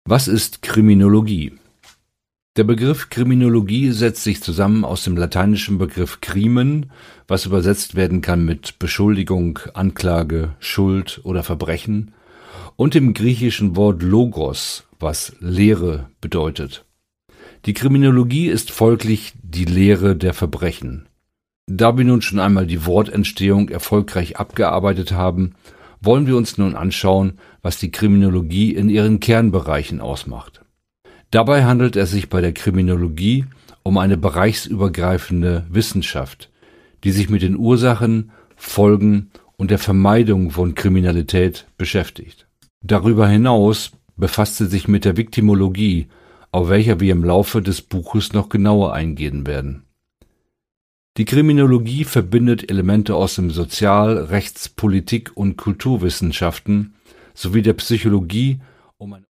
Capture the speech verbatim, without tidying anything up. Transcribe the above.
Was ist Kriminologie? Der Begriff Kriminologie setzt sich zusammen aus dem lateinischen Begriff crimen, was übersetzt werden kann mit Beschuldigung, Anklage, Schuld oder Verbrechen, und dem griechischen Wort logos, was Lehre bedeutet. Die Kriminologie ist folglich die Lehre der Verbrechen. Da wir nun schon einmal die Wortentstehung erfolgreich abgearbeitet haben, wollen wir uns nun anschauen, was die Kriminologie in ihren Kernbereichen ausmacht. Dabei handelt es sich bei der Kriminologie um eine bereichsübergreifende Wissenschaft, die sich mit den Ursachen, Folgen und der Vermeidung von Kriminalität beschäftigt. Darüber hinaus befasst sie sich mit der Viktimologie, auf welcher wir im Laufe des Buches noch genauer eingehen werden. Die Kriminologie verbindet Elemente aus dem Sozial-, Rechts-, Politik- und Kulturwissenschaften sowie der Psychologie, um ein